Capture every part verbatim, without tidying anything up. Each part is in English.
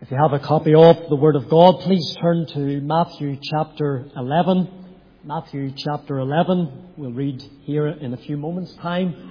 If you have a copy of the Word of God, please turn to Matthew chapter eleven. Matthew chapter eleven. We'll read here in a few moments' time.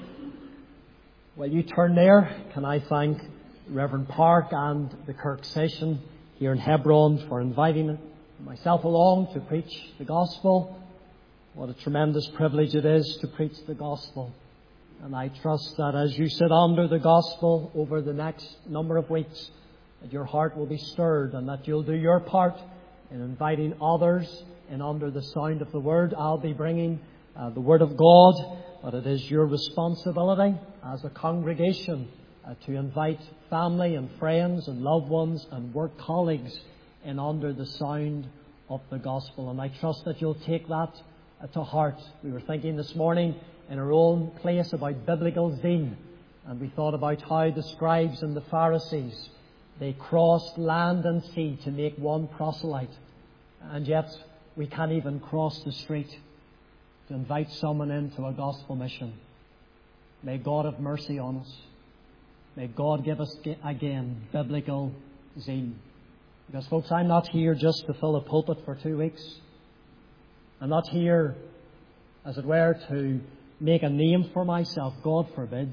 While you turn there, can I thank Reverend Park and the Kirk session here in Hebron for inviting myself along to preach the gospel. What a tremendous privilege it is to preach the gospel. And I trust that as you sit under the gospel over the next number of weeks, that your heart will be stirred and that you'll do your part in inviting others in under the sound of the Word. I'll be bringing uh, the Word of God, but it is your responsibility as a congregation uh, to invite family and friends and loved ones and work colleagues in under the sound of the gospel. And I trust that you'll take that uh, to heart. We were thinking this morning in our own place about biblical zeal, and we thought about how the scribes and the Pharisees, they crossed land and sea to make one proselyte. And yet we can't even cross the street to invite someone into a gospel mission. May God have mercy on us. May God give us again biblical zeal. Because folks, I'm not here just to fill a pulpit for two weeks. I'm not here, as it were, to make a name for myself. God forbid.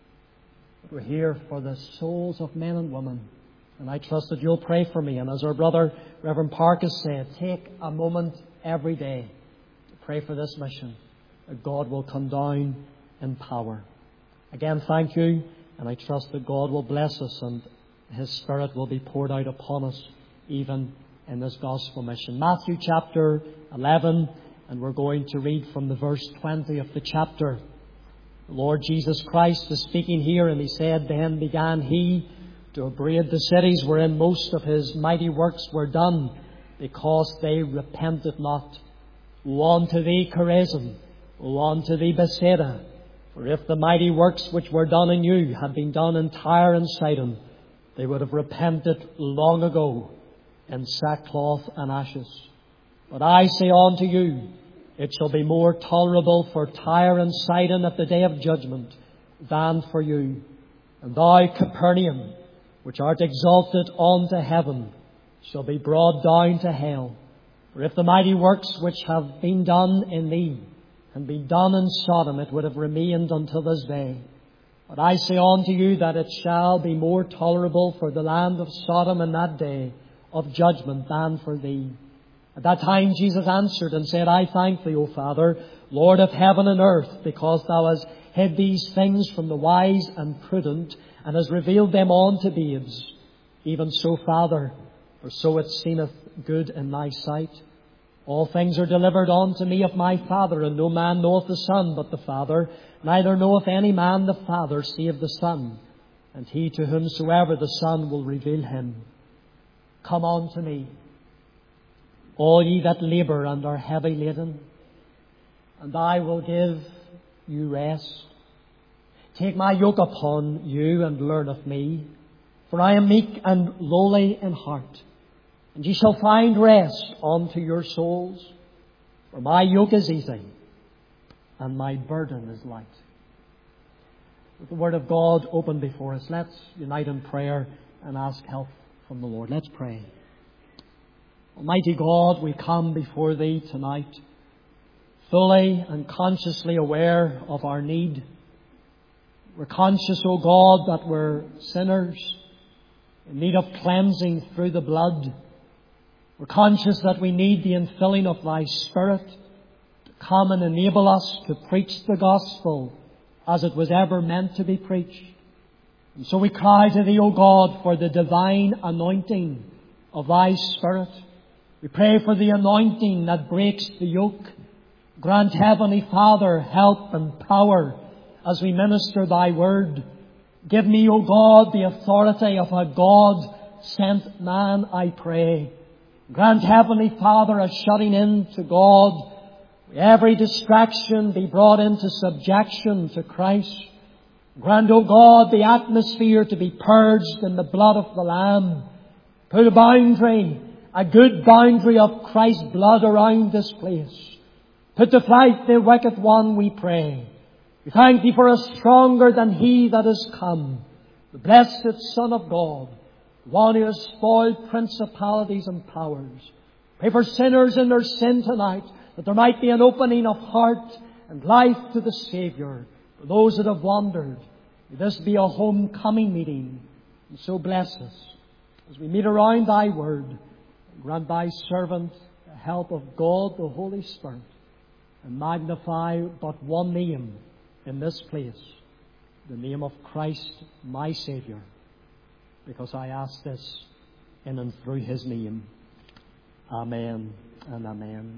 But we're here for the souls of men and women. And I trust that you'll pray for me. And as our brother Reverend Park has said, take a moment every day to pray for this mission, that God will come down in power. Again, thank you. And I trust that God will bless us and His Spirit will be poured out upon us even in this gospel mission. Matthew chapter eleven, and we're going to read from the verse twenty of the chapter. The Lord Jesus Christ is speaking here, and He said, Then began He to upbraid the cities wherein most of His mighty works were done, because they repented not. Woe unto thee, Chorazin! Woe unto thee, Bethsaida! For if the mighty works which were done in you had been done in Tyre and Sidon, they would have repented long ago in sackcloth and ashes. But I say unto you, it shall be more tolerable for Tyre and Sidon at the day of judgment than for you. And thou, Capernaum, which art exalted unto heaven, shall be brought down to hell. For if the mighty works which have been done in thee had been done in Sodom, it would have remained until this day. But I say unto you that it shall be more tolerable for the land of Sodom in that day of judgment than for thee. At that time Jesus answered and said, I thank thee, O Father, Lord of heaven and earth, because thou hast hid these things from the wise and prudent, and hast revealed them unto babes. Even so, Father, for so it seemeth good in thy sight. All things are delivered unto me of my Father, and no man knoweth the Son but the Father, neither knoweth any man the Father save the Son, and he to whomsoever the Son will reveal him. Come unto me, all ye that labour and are heavy laden, and I will give you rest. Take my yoke upon you and learn of me, for I am meek and lowly in heart, and ye shall find rest unto your souls. For my yoke is easy, and my burden is light. With the Word of God open before us, let's unite in prayer and ask help from the Lord. Let's pray. Almighty God, we come before Thee tonight, fully and consciously aware of our need. We're conscious, O God, that we're sinners in need of cleansing through the blood. We're conscious that we need the infilling of Thy Spirit to come and enable us to preach the gospel as it was ever meant to be preached. And so we cry to Thee, O God, for the divine anointing of Thy Spirit. We pray for the anointing that breaks the yoke. Grant, Heavenly Father, help and power as we minister Thy word. Give me, O God, the authority of a God-sent man, I pray. Grant, Heavenly Father, a shutting in to God. Every distraction be brought into subjection to Christ. Grant, O God, the atmosphere to be purged in the blood of the Lamb. Put a boundary, a good boundary of Christ's blood around this place. Put to flight the wicked one, we pray. We thank Thee for a stronger than He that is come, the blessed Son of God, one who has spoiled principalities and powers. Pray for sinners in their sin tonight, that there might be an opening of heart and life to the Saviour. For those that have wandered, may this be a homecoming meeting. And so bless us as we meet around Thy Word. Grant Thy servant the help of God, the Holy Spirit, and magnify but one name in this place, the name of Christ, my Saviour, because I ask this in and through His name. Amen and amen.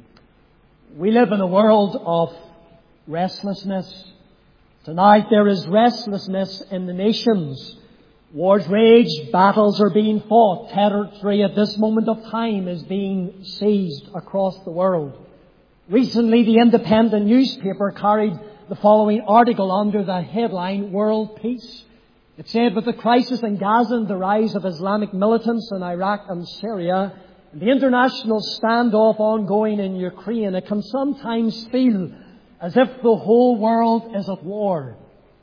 We live in a world of restlessness. Tonight there is restlessness in the nations. Wars rage, battles are being fought. Territory at this moment of time is being seized across the world. Recently, the Independent newspaper carried the following article under the headline, World Peace. It said, with the crisis in Gaza and the rise of Islamic militants in Iraq and Syria, and the international standoff ongoing in Ukraine, it can sometimes feel as if the whole world is at war.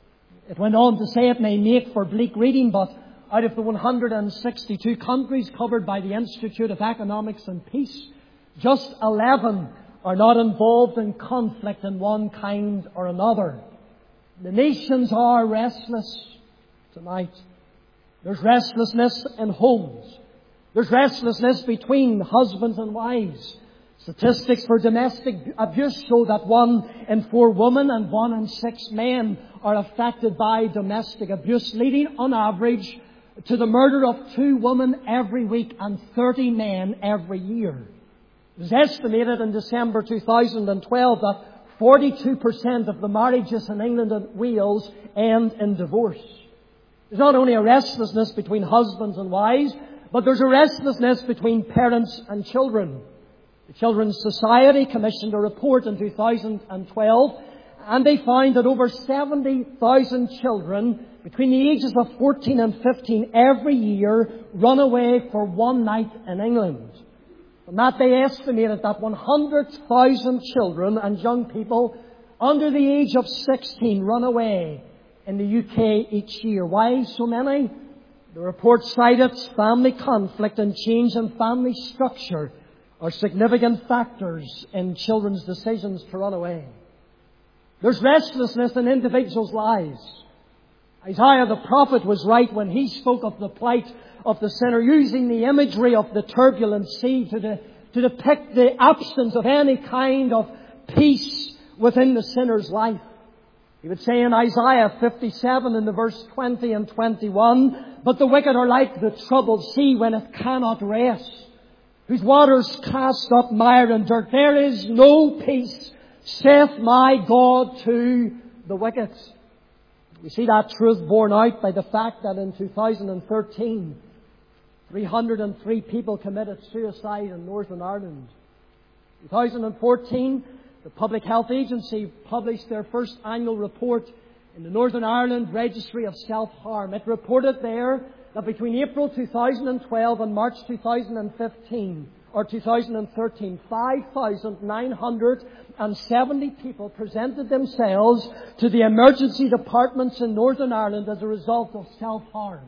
It went on to say it may make for bleak reading, but out of the one hundred sixty-two countries covered by the Institute of Economics and Peace, just eleven are not involved in conflict in one kind or another. The nations are restless tonight. There's restlessness in homes. There's restlessness between husbands and wives. Statistics for domestic abuse show that one in four women and one in six men are affected by domestic abuse, leading on average to the murder of two women every week and thirty men every year. It was estimated in December two thousand twelve that forty-two percent of the marriages in England and Wales end in divorce. There's not only a restlessness between husbands and wives, but there's a restlessness between parents and children. The Children's Society commissioned a report in two thousand twelve, and they found that over seventy thousand children between the ages of fourteen and fifteen every year run away for one night in England. From that, they estimated that one hundred thousand children and young people under the age of sixteen run away in the U K each year. Why so many? The report cited family conflict and change in family structure are significant factors in children's decisions to run away. There's restlessness in individuals' lives. Isaiah the prophet was right when he spoke of the plight of the sinner, using the imagery of the turbulent sea to, de- to depict the absence of any kind of peace within the sinner's life. He would say in Isaiah fifty-seven in the verse twenty and twenty-one, but the wicked are like the troubled sea when it cannot rest, whose waters cast up mire and dirt. There is no peace, saith my God to the wicked. We see that truth borne out by the fact that in two thousand thirteen, three hundred three people committed suicide in Northern Ireland. two thousand fourteen, the Public Health Agency published their first annual report in the Northern Ireland Registry of Self-Harm. It reported there that between April two thousand twelve and March two thousand fifteen, or two thousand thirteen, five thousand nine hundred seventy people presented themselves to the emergency departments in Northern Ireland as a result of self-harm.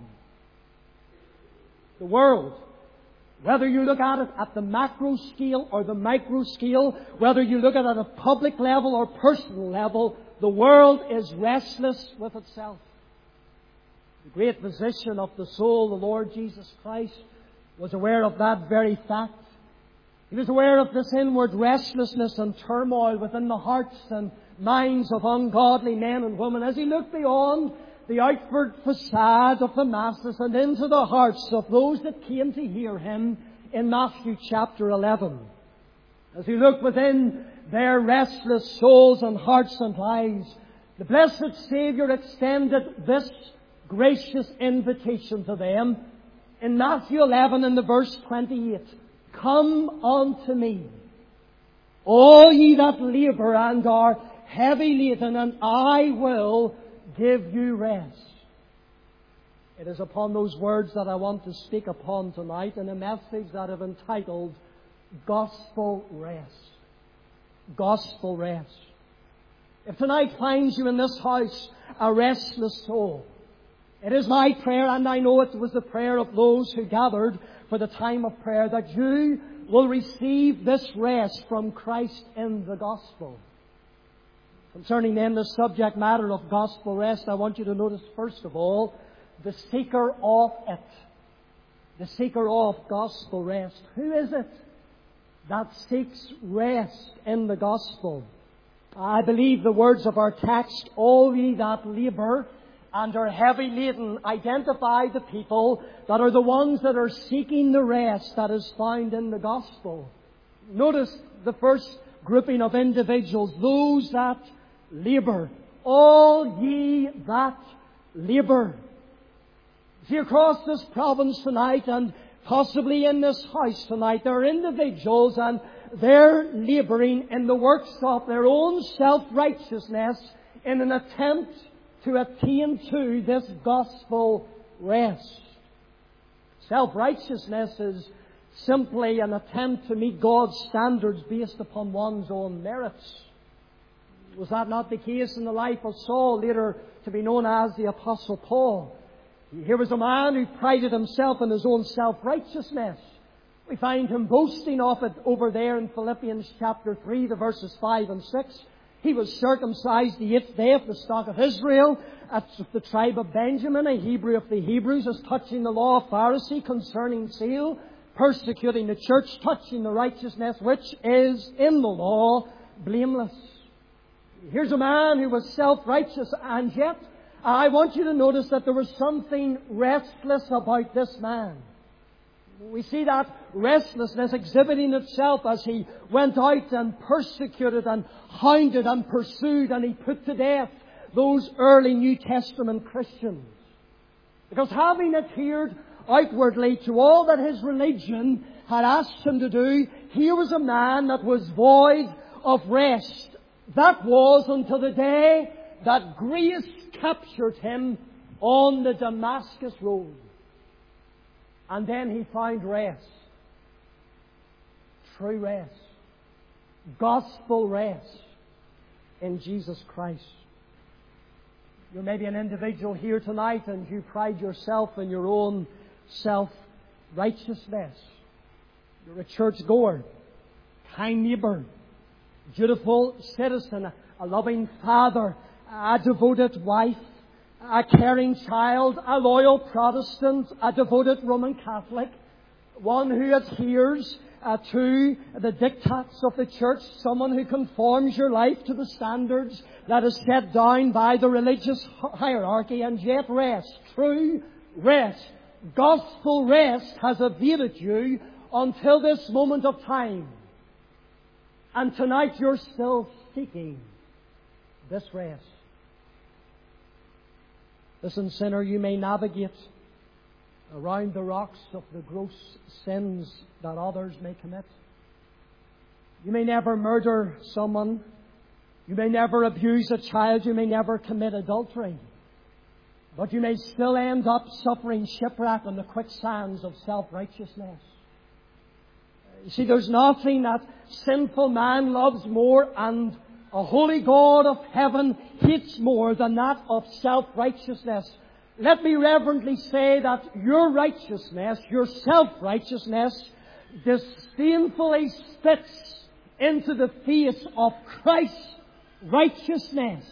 The world, whether you look at it at the macro scale or the micro scale, whether you look at it at a public level or personal level, the world is restless with itself. The great physician of the soul, the Lord Jesus Christ, was aware of that very fact. He was aware of this inward restlessness and turmoil within the hearts and minds of ungodly men and women as he looked beyond the outward facade of the masses and into the hearts of those that came to hear him in Matthew chapter eleven. As he looked within their restless souls and hearts and lives, the blessed Saviour extended this gracious invitation to them in Matthew eleven in the verse twenty-eight. Come unto me, all ye that labour and are heavy laden, and I will give you rest. It is upon those words that I want to speak upon tonight in a message that I've entitled Gospel Rest. Gospel Rest. If tonight finds you in this house a restless soul, It is my prayer, and I know it was the prayer of those who gathered for the time of prayer, that you will receive this rest from Christ in the gospel. Concerning then the subject matter of gospel rest, I want you to notice first of all the seeker of it. The seeker of gospel rest. Who is it that seeks rest in the gospel? I believe the words of our text, all ye that labour and are heavy laden, identify the people that are the ones that are seeking the rest that is found in the gospel. Notice the first grouping of individuals, those that labour. All ye that labour. See, across this province tonight, and possibly in this house tonight, there are individuals and they're labouring in the works of their own self-righteousness in an attempt to attain to this gospel rest. Self-righteousness is simply an attempt to meet God's standards based upon one's own merits. Was that not the case in the life of Saul, later to be known as the Apostle Paul? Here was a man who prided himself in his own self-righteousness. We find him boasting of it over there in Philippians chapter three, the verses five and six. He was circumcised the eighth day of the stock of Israel, at the tribe of Benjamin, a Hebrew of the Hebrews, as touching the law of Pharisee concerning zeal, persecuting the church, touching the righteousness which is in the law, blameless. Here's a man who was self-righteous, and yet I want you to notice that there was something restless about this man. We see that restlessness exhibiting itself as he went out and persecuted and hounded and pursued, and he put to death those early New Testament Christians. Because having adhered outwardly to all that his religion had asked him to do, here was a man that was void of rest. That was until the day that grace captured him on the Damascus road. And then he found rest. True rest. Gospel rest in Jesus Christ. You may be an individual here tonight and you pride yourself in your own self-righteousness. You're a church-goer, kind neighbour, dutiful citizen, a loving father, a devoted wife, a caring child, a loyal Protestant, a devoted Roman Catholic, one who adheres uh, to the diktats of the church, someone who conforms your life to the standards that is set down by the religious hierarchy, and yet rest, true rest, gospel rest has evaded you until this moment of time. And tonight you're still seeking this rest. Listen, sinner, you may navigate around the rocks of the gross sins that others may commit. You may never murder someone. You may never abuse a child. You may never commit adultery. But you may still end up suffering shipwreck on the quicksands of self-righteousness. You see, there's nothing that sinful man loves more and a holy God of heaven hates more than that of self-righteousness. Let me reverently say that your righteousness, your self-righteousness, disdainfully spits into the face of Christ's righteousness.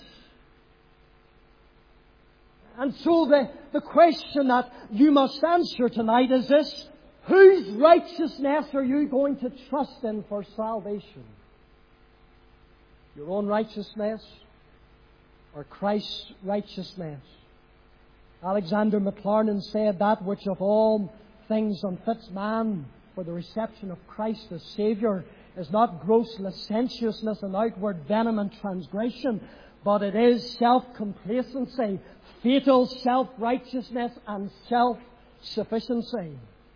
And so the, the question that you must answer tonight is this: whose righteousness are you going to trust in for salvation? Your own righteousness or Christ's righteousness? Alexander MacLarnon said, that which of all things unfits man for the reception of Christ as Saviour is not gross licentiousness and outward venom and transgression, but it is self-complacency, fatal self-righteousness and self-sufficiency.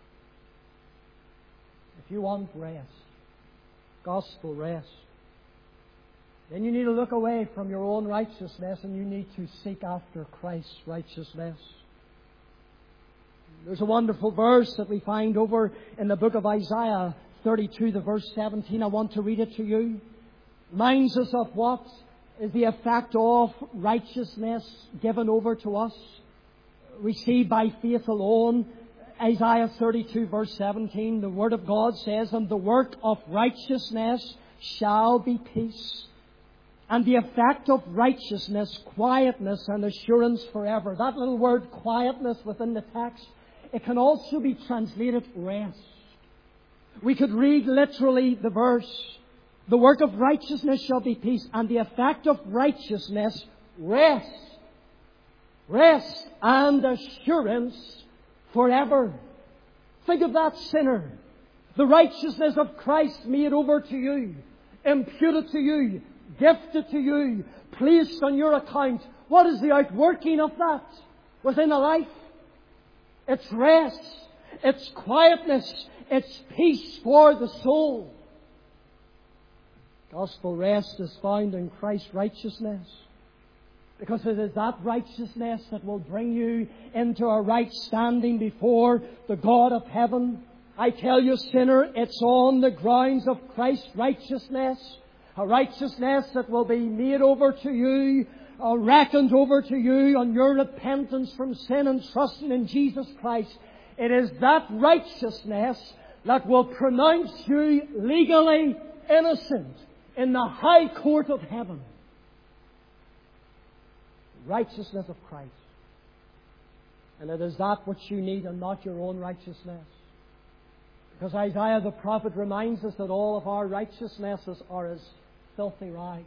If you want rest, gospel rest, then you need to look away from your own righteousness and you need to seek after Christ's righteousness. There's a wonderful verse that we find over in the book of Isaiah thirty-two, the verse seventeen. I want to read it to you. Reminds us of what is the effect of righteousness given over to us. received by faith alone. Isaiah thirty-two verse seventeen, the Word of God says, and the work of righteousness shall be peace. And the effect of righteousness, quietness and assurance forever. That little word quietness within the text, it can also be translated rest. We could read literally the verse, the work of righteousness shall be peace, and the effect of righteousness, rest. Rest and assurance forever. Think of that, sinner. The righteousness of Christ made over to you, imputed to you, gifted to you, placed on your account. What is the outworking of that within a life? It's rest, it's quietness, it's peace for the soul. Gospel rest is found in Christ's righteousness, because it is that righteousness that will bring you into a right standing before the God of heaven. I tell you, sinner, it's on the grounds of Christ's righteousness, a righteousness that will be made over to you, or reckoned over to you on your repentance from sin and trusting in Jesus Christ. It is that righteousness that will pronounce you legally innocent in the high court of heaven. Righteousness of Christ. And it is that which you need and not your own righteousness. Because Isaiah the prophet reminds us that all of our righteousnesses are as filthy rags.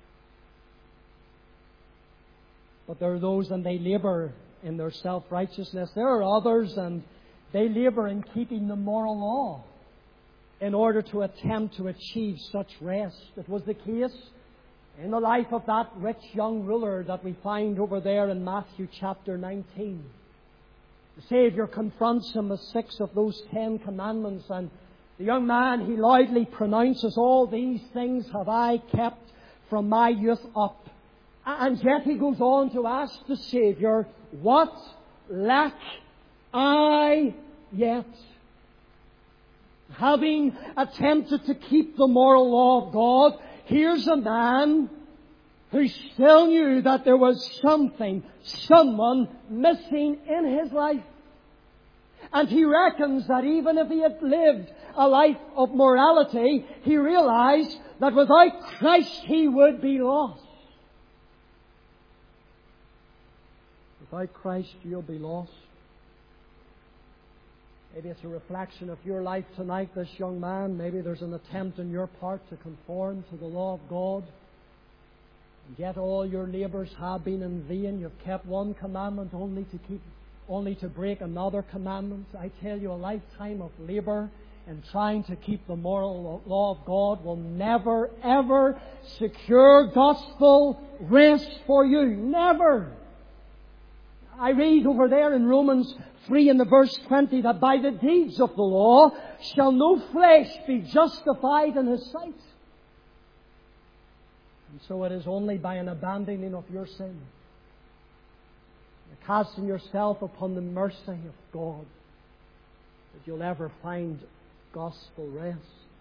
But there are those, and they labour in their self-righteousness. There are others, and they labour in keeping the moral law in order to attempt to achieve such rest. It was the case in the life of that rich young ruler that we find over there in Matthew chapter nineteen. The Saviour confronts him with six of those Ten Commandments, and the young man, he loudly pronounces, all these things have I kept from my youth up. And yet he goes on to ask the Saviour, what lack I yet? Having attempted to keep the moral law of God, here's a man who still knew that there was something, someone missing in his life. And he reckons that even if he had lived a life of morality, he realized that without Christ he would be lost. Without Christ you'll be lost. Maybe it's a reflection of your life tonight, this young man. Maybe there's an attempt on your part to conform to the law of God. And yet all your labours have been in vain. You've kept one commandment only to keep, only to break another commandment. I tell you, a lifetime of labour and trying to keep the moral law of God will never, ever secure gospel rest for you. Never. I read over there in Romans three in the verse twenty that by the deeds of the law shall no flesh be justified in his sight. And so it is only by an abandoning of your sin, casting yourself upon the mercy of God, that you'll ever find gospel rest.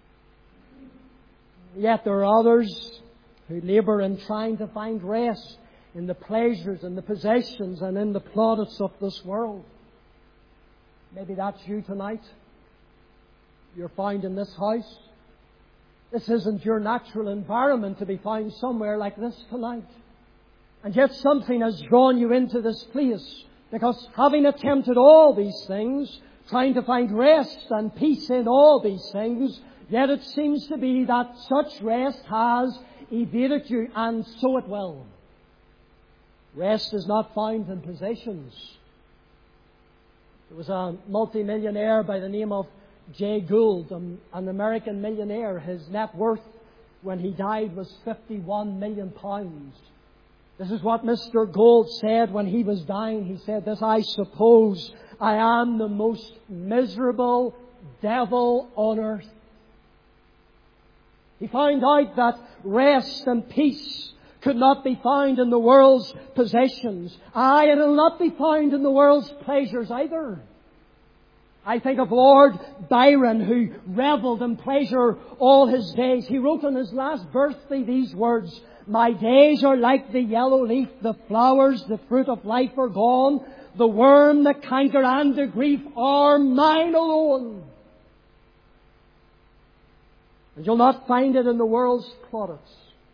Yet there are others who labour in trying to find rest in the pleasures and the possessions and in the plaudits of this world. Maybe that's you tonight. You're found in this house. This isn't your natural environment to be found somewhere like this tonight. And yet something has drawn you into this place, because having attempted all these things, trying to find rest and peace in all these things, yet it seems to be that such rest has evaded you, and so it will. Rest is not found in possessions. There was a multi-millionaire by the name of Jay Gould, an American millionaire. His net worth when he died was fifty-one million pounds. This is what Mister Gould said when he was dying. He said this, I suppose I am the most miserable devil on earth. He found out that rest and peace could not be found in the world's possessions. Aye, it will not be found in the world's pleasures either. I think of Lord Byron, who revelled in pleasure all his days. He wrote on his last birthday these words, my days are like the yellow leaf, the flowers, the fruit of life are gone. the worm, the canker, and the grief are mine alone. And you'll not find it in the world's plaudits.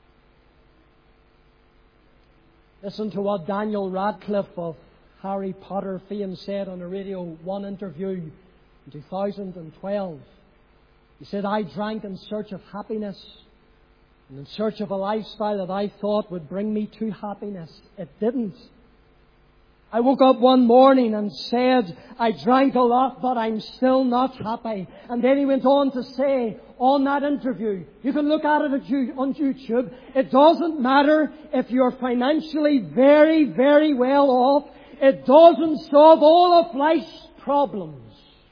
Listen to what Daniel Radcliffe of Harry Potter fame said on a Radio one interview in two thousand twelve. He said, I drank in search of happiness and in search of a lifestyle that I thought would bring me to happiness. It didn't. I woke up one morning and said, I drank a lot, but I'm still not happy. And then he went on to say on that interview, you can look at it on YouTube, it doesn't matter if you're financially very, very well off. It doesn't solve all of life's problems.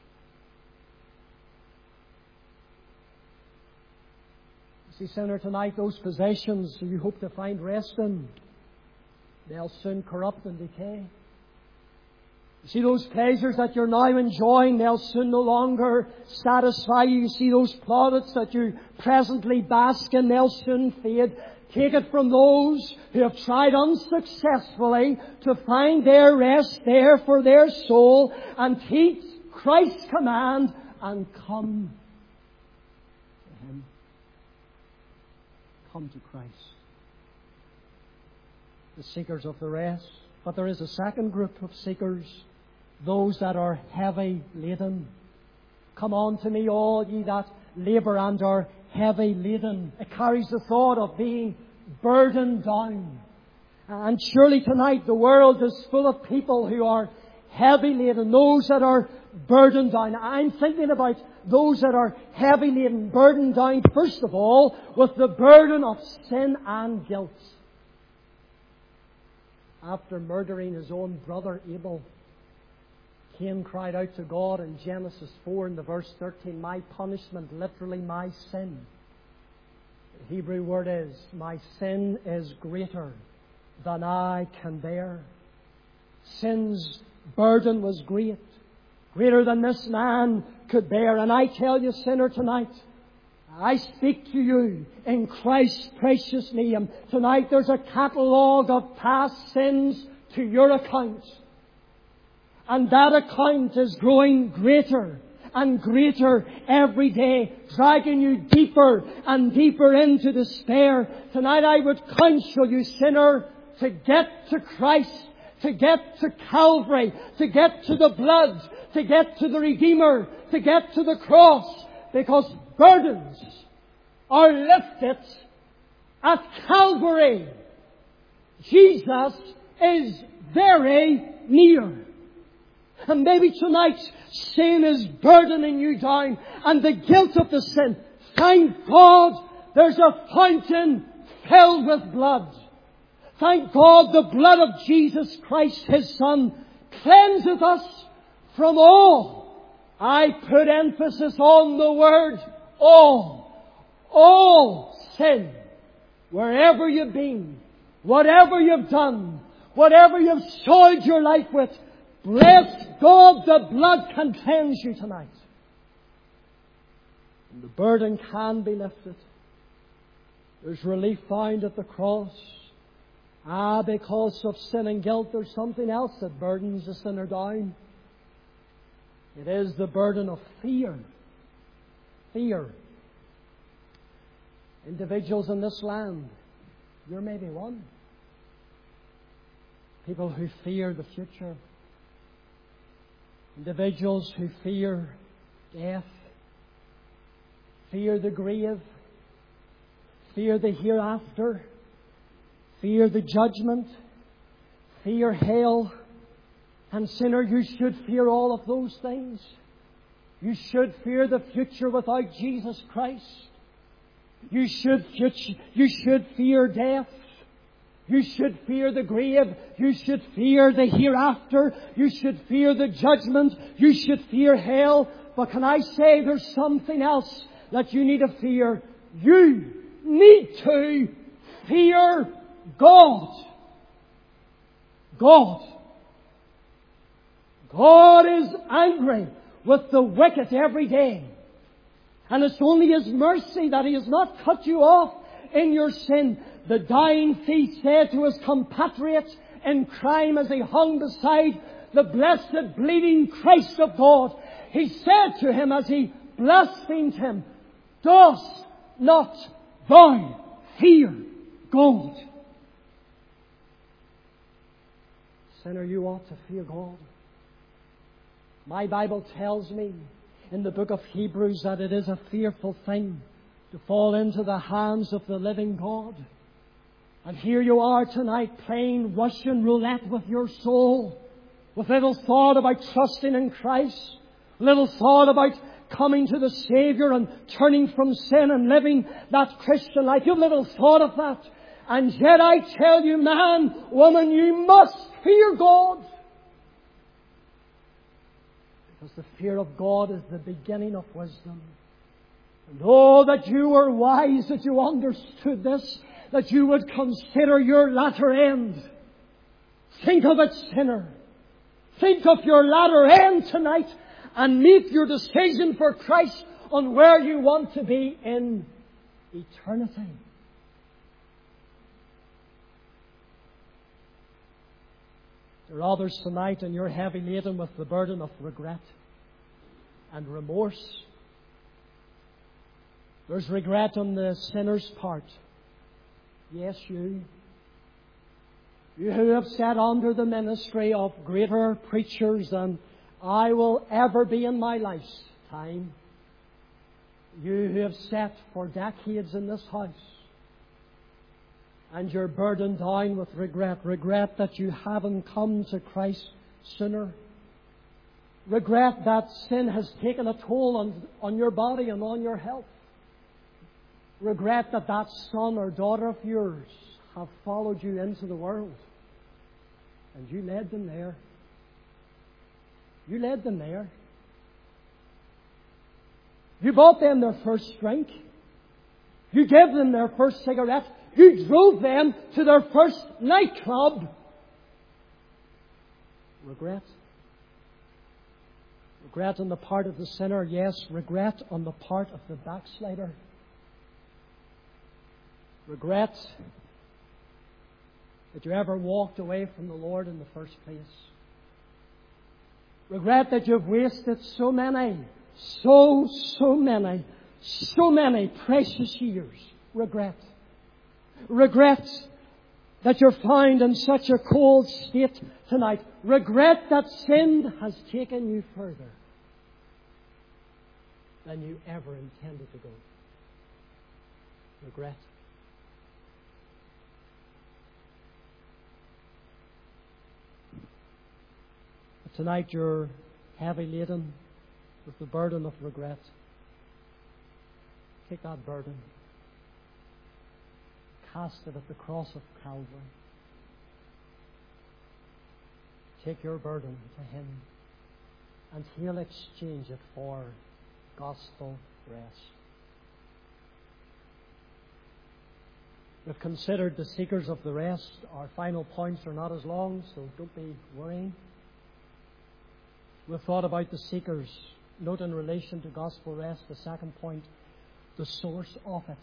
See, sinner, tonight, those possessions you hope to find rest in, they'll soon corrupt and decay. You see, those pleasures that you're now enjoying, they'll soon no longer satisfy you. You see, those plaudits that you presently bask in, they'll soon fade. Take it from those who have tried unsuccessfully to find their rest there for their soul, and teach Christ's command and come to Him. Come to Christ. The seekers of the rest. But there is a second group of seekers, those that are heavy laden. Come unto me, all ye that labour and are heavy laden. It carries the thought of being burdened down. And surely tonight the world is full of people who are heavy laden, those that are burdened down. I'm thinking about those that are heavy laden, burdened down, first of all, with the burden of sin and guilt. After murdering his own brother Abel, Cain cried out to God in Genesis four in the verse thirteen, my punishment, literally my sin. The Hebrew word is, my sin is greater than I can bear. Sin's burden was great, greater than this man could bear. And I tell you, sinner, tonight, I speak to you in Christ's precious name. Tonight there's a catalogue of past sins to your account. And that account is growing greater and greater every day, dragging you deeper and deeper into despair. Tonight I would counsel you, sinner, to get to Christ, to get to Calvary, to get to the blood, to get to the Redeemer, to get to the cross, because burdens are lifted at Calvary. Jesus is very near. And maybe tonight sin is burdening you down, and the guilt of the sin. Thank God there's a fountain filled with blood. Thank God the blood of Jesus Christ, His Son, cleanses us from all. I put emphasis on the word all. All sin. Wherever you've been, whatever you've done, whatever you've soiled your life with, bless God, the blood can cleanse you tonight. And the burden can be lifted. There's relief found at the cross. Ah, because of sin and guilt, there's something else that burdens the sinner down. It is the burden of fear. Fear. Individuals in this land, you're maybe one. People who fear the future. Individuals who fear death. Fear the grave. Fear the hereafter. Fear the judgment. Fear hell. And sinner, you should fear all of those things. You should fear the future without Jesus Christ. You should, you should fear death. You should fear the grave. You should fear the hereafter. You should fear the judgment. You should fear hell. But can I say there's something else that you need to fear? You need to fear God. God. God is angry with the wicked every day. And it's only His mercy that He has not cut you off in your sin. The dying thief said to his compatriots in crime as he hung beside the blessed bleeding Christ of God, He said to him as he blasphemed him, "Dost not thou fear God?" Sinner, you ought to fear God. My Bible tells me in the book of Hebrews that it is a fearful thing to fall into the hands of the living God. And here you are tonight playing Russian roulette with your soul, with little thought about trusting in Christ, little thought about coming to the Savior and turning from sin and living that Christian life. You have little thought of that. And yet I tell you, man, woman, you must fear God. Because the fear of God is the beginning of wisdom. And oh, that you were wise, that you understood this, that you would consider your latter end. Think of it, sinner. Think of your latter end tonight and make your decision for Christ on where you want to be in eternity. There are others tonight, and you're heavy laden with the burden of regret and remorse. There's regret on the sinner's part. Yes, you. You who have sat under the ministry of greater preachers than I will ever be in my lifetime. You who have sat for decades in this house. And you're burdened down with regret. Regret that you haven't come to Christ sooner. Regret that sin has taken a toll on, on your body and on your health. Regret that that son or daughter of yours have followed you into the world. And you led them there. You led them there. You bought them their first drink. You gave them their first cigarette. You drove them to their first nightclub. Regret. Regret on the part of the sinner, yes. Regret on the part of the backslider. Regret that you ever walked away from the Lord in the first place. Regret that you've wasted so many, so, so many, so many precious years. Regret. Regret that you're found in such a cold state tonight. Regret that sin has taken you further than you ever intended to go. Regret. But tonight you're heavy laden with the burden of regret. Take that burden. Cast it at the cross of Calvary. Take your burden to Him, and He'll exchange it for gospel rest. We've considered the seekers of the rest. Our final points are not as long, so don't be worrying. We've thought about the seekers. Note in relation to gospel rest, the second point, the source of it.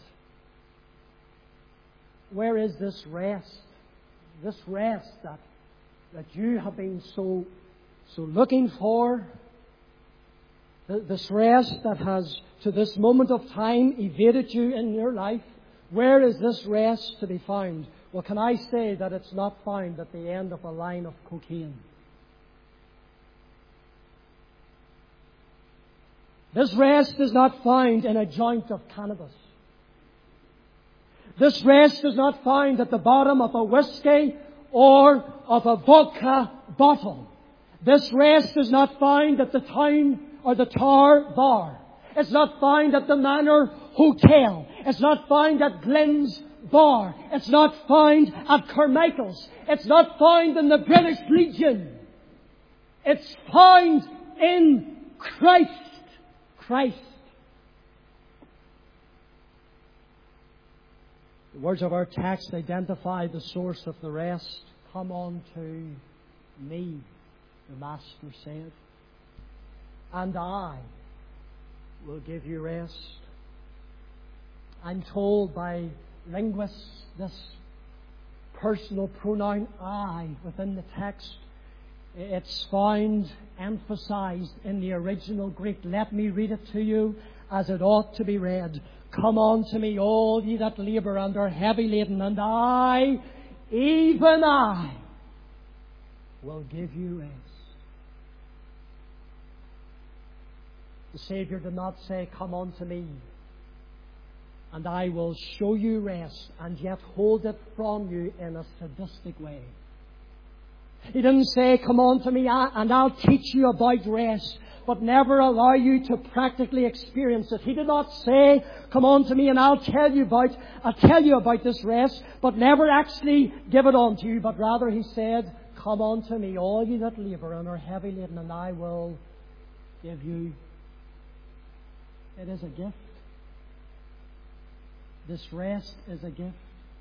Where is this rest? This rest that, that you have been so, so looking for? This rest that has, to this moment of time, evaded you in your life. Where is this rest to be found? Well, can I say that it's not found at the end of a line of cocaine? This rest is not found in a joint of cannabis. This rest is not found at the bottom of a whiskey or of a vodka bottle. This rest is not found at the town or the Tar Bar. It's not found at the Manor Hotel. It's not found at Glenn's Bar. It's not found at Carmichael's. It's not found in the British Legion. It's found in Christ. Christ. The words of our text identify the source of the rest. Come unto me, the Master said, and I will give you rest. I'm told by linguists this personal pronoun I within the text It's found, emphasized in the original Greek. Let me read it to you as it ought to be read. Come unto me, all ye that labour and are heavy laden, and I, even I, will give you rest. The Saviour did not say, come unto me, and I will show you rest, and yet hold it from you in a sadistic way. He didn't say, come unto me, and I'll teach you about rest, but never allow you to practically experience it. He did not say, come unto me and I'll tell you about, I'll tell you about this rest, but never actually give it unto you. But rather He said, come unto me, all you that labour and are heavy laden, and I will give you. It is a gift. This rest is a gift.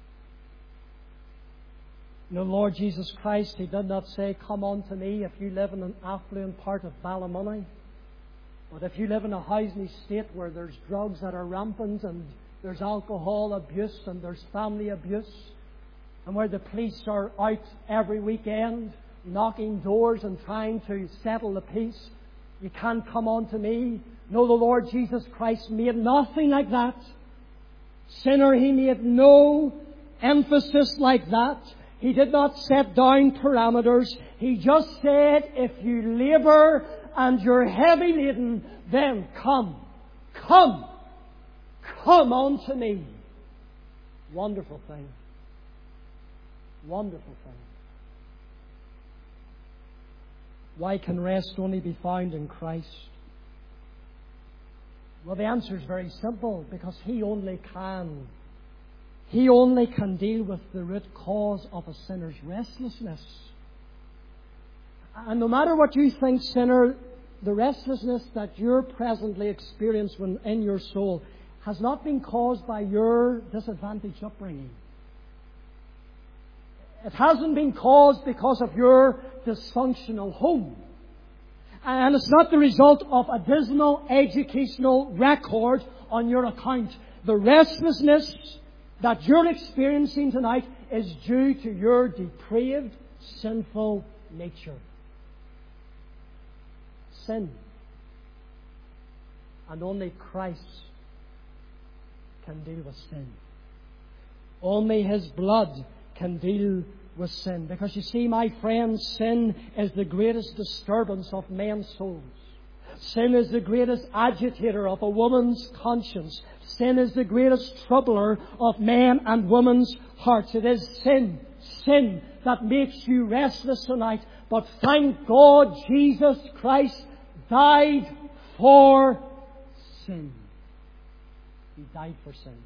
You know, Lord Jesus Christ, He did not say, come unto me if you live in an affluent part of Ballymoney. But if you live in a housing estate where there's drugs that are rampant, and there's alcohol abuse, and there's family abuse, and where the police are out every weekend knocking doors and trying to settle the peace, you can't come unto me. No, the Lord Jesus Christ made nothing like that. Sinner, He made no emphasis like that. He did not set down parameters. He just said, if you labour and you're heavy laden, then come, come, come unto me. Wonderful thing. Wonderful thing. Why can rest only be found in Christ? Well, the answer is very simple, because He only can. He only can deal with the root cause of a sinner's restlessness. And no matter what you think, sinner, the restlessness that you're presently experiencing in your soul has not been caused by your disadvantaged upbringing. It hasn't been caused because of your dysfunctional home. And it's not the result of a dismal educational record on your account. The restlessness that you're experiencing tonight is due to your depraved, sinful nature. Sin. And only Christ can deal with sin. Only His blood can deal with sin. Because you see, my friends, sin is the greatest disturbance of men's souls. Sin is the greatest agitator of a woman's conscience. Sin is the greatest troubler of men and women's hearts. It is sin, sin that makes you restless tonight. But thank God Jesus Christ died for sin. He died for sin.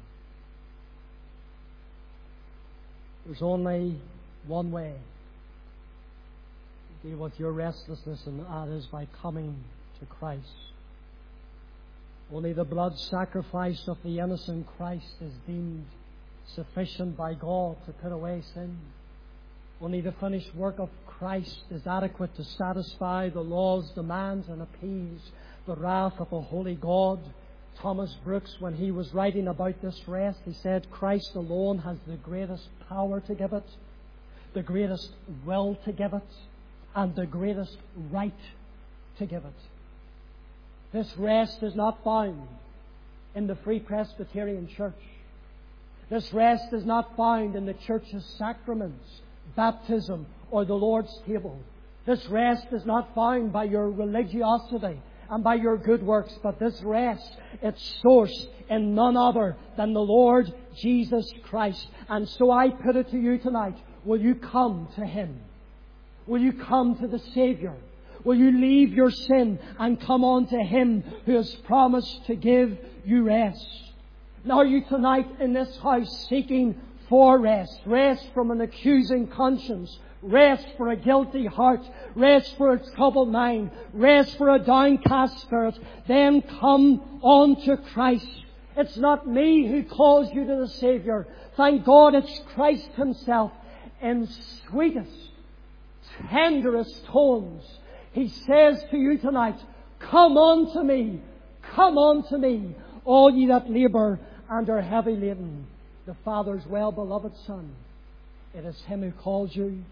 There's only one way to deal with your restlessness, and that is by coming to Christ. Only the blood sacrifice of the innocent Christ is deemed sufficient by God to put away sin. Only the finished work of Christ is adequate to satisfy the law's demands and appease the wrath of a holy God. Thomas Brooks, when he was writing about this rest, he said, Christ alone has the greatest power to give it, the greatest will to give it, and the greatest right to give it. This rest is not found in the Free Presbyterian Church. This rest is not found in the Church's sacraments, baptism, or the Lord's table. This rest is not found by your religiosity and by your good works, but this rest, it's sourced in none other than the Lord Jesus Christ. And so I put it to you tonight, will you come to Him? Will you come to the Saviour? Will you leave your sin and come on to Him who has promised to give you rest? Now are you tonight in this house seeking for rest? Rest from an accusing conscience. Rest for a guilty heart. Rest for a troubled mind. Rest for a downcast spirit. Then come on to Christ. It's not me who calls you to the Saviour. Thank God it's Christ Himself. In sweetest, tenderest tones, He says to you tonight, come unto me, come unto me, all ye that labour and are heavy laden. The Father's well-beloved Son. It is Him who calls you.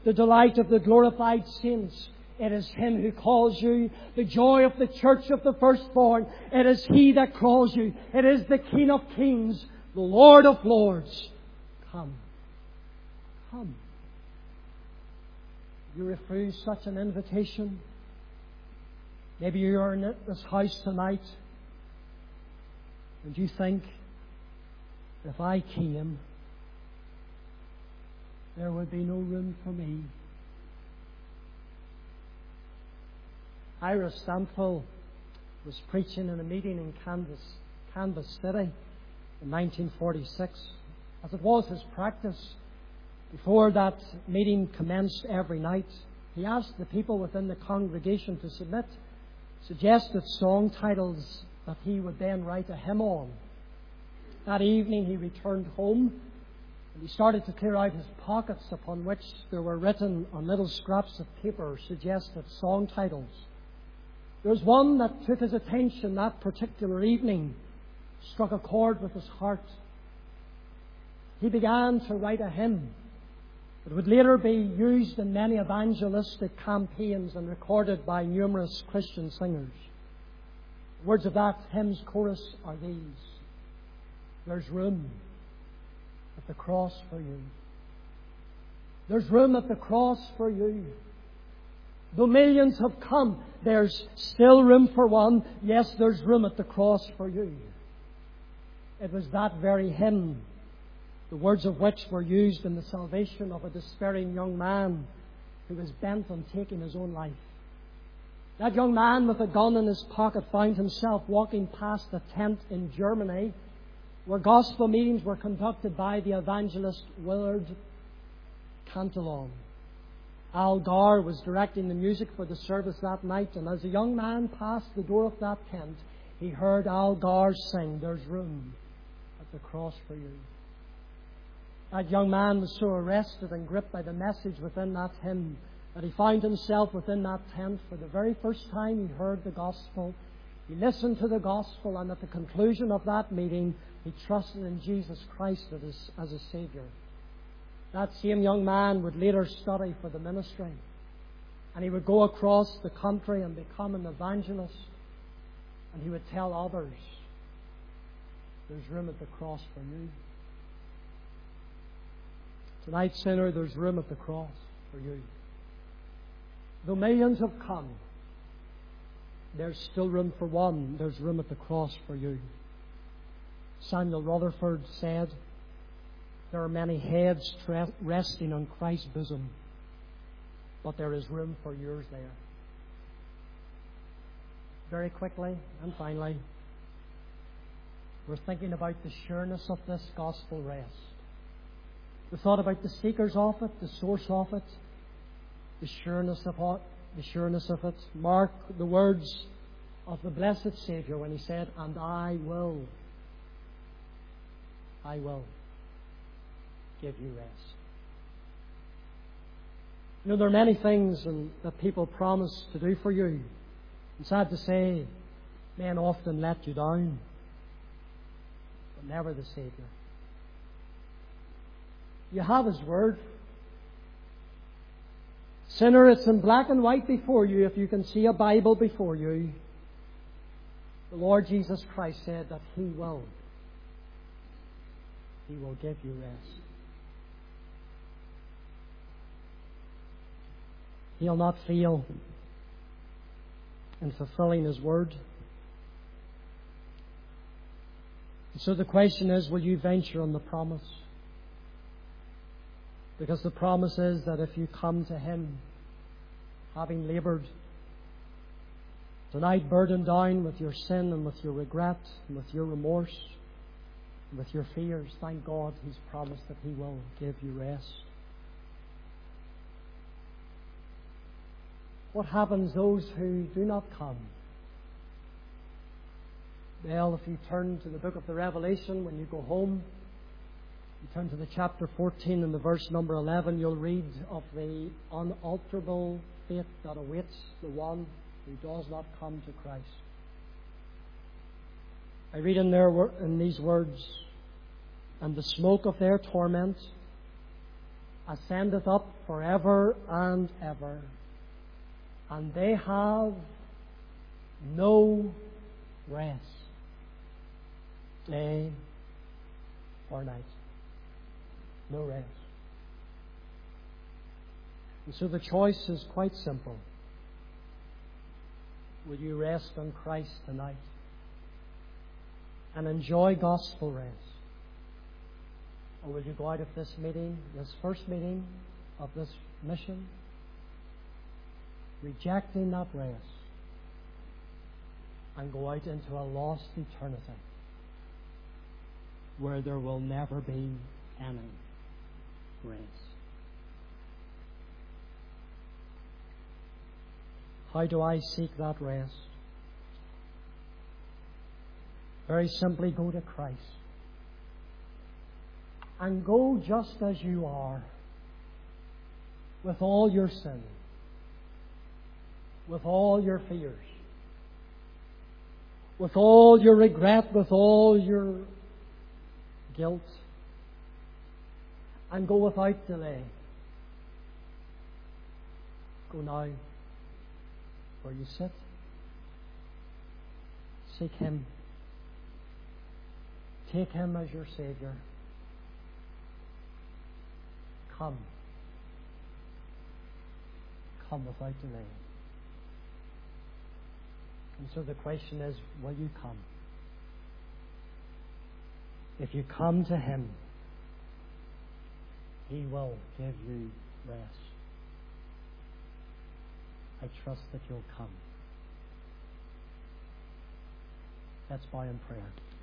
the delight of the glorified saints. It is Him who calls you, the joy of the church of the firstborn. It is He that calls you. It is the King of kings, the Lord of lords. Come. Come. You refuse such an invitation. Maybe you're in this house tonight and you think, if I came, there would be no room for me. Ira Stamfel was preaching in a meeting in Canvas, Canvas City in nineteen forty-six. As it was his practice, before that meeting commenced every night, he asked the people within the congregation to submit suggested song titles that he would then write a hymn on. That evening he returned home and he started to clear out his pockets, upon which there were written on little scraps of paper suggested song titles. There was one that took his attention that particular evening, struck a chord with his heart. He began to write a hymn that would later be used in many evangelistic campaigns and recorded by numerous Christian singers. The words of that hymn's chorus are these: there's room at the cross for you. There's room at the cross for you. Though millions have come, there's still room for one. Yes, there's room at the cross for you. It was that very hymn, the words of which were used in the salvation of a despairing young man who was bent on taking his own life. That young man with a gun in his pocket found himself walking past a tent in Germany where gospel meetings were conducted by the evangelist Willard Cantillon. Al Gar was directing the music for the service that night, and as a young man passed the door of that tent, he heard Al Gar sing, "There's room at the cross for you." That young man was so arrested and gripped by the message within that hymn that he found himself within that tent for the very first time he heard the gospel. He listened to the gospel, and at the conclusion of that meeting, he trusted in Jesus Christ as a Saviour. That same young man would later study for the ministry, and he would go across the country and become an evangelist, and he would tell others, there's room at the cross for you. Tonight, sinner, there's room at the cross for you. Though millions have come, there's still room for one. There's room at the cross for you. Samuel Rutherford said, there are many heads tre- resting on Christ's bosom, but there is room for yours there. Very quickly and finally, we're thinking about the sureness of this gospel rest. We thought about the seekers of it, the source of it, the sureness of it, the sureness of it. Mark the words of the blessed Saviour when He said, "And I will, I will give you rest." You know, there are many things and, that people promise to do for you. And sad to say, men often let you down, but never the Saviour. You have His Word. Sinner, it's in black and white before you. If you can see a Bible before you, the Lord Jesus Christ said that He will. He will give you rest. He'll not fail in fulfilling His Word. And so the question is, will you venture on the promise? Because the promise is that if you come to Him, having laboured, tonight burdened down with your sin and with your regret and with your remorse and with your fears, thank God He's promised that He will give you rest. What happens to those who do not come? Well, if you turn to the book of the Revelation when you go home, you turn to the chapter fourteen and the verse number eleven, you'll read of the unalterable fate that awaits the one who does not come to Christ. I read in there in these words, "And the smoke of their torment ascendeth up forever and ever, and they have no rest, day or night. No rest. And so the choice is quite simple. Will you rest on Christ tonight and enjoy gospel rest? Or will you go out of this meeting, this first meeting of this mission, rejecting that rest and go out into a lost eternity where there will never be any rest? How do I seek that rest? Very simply, go to Christ. And go just as you are, with all your sin, with all your fears, with all your regret, with all your guilt, and go without delay. Go now where you sit. Seek Him. Take Him as your Saviour. Come. Come without delay. And so the question is, will you come? If you come to Him, He will give you rest. I trust that you'll come. Let's bow in prayer.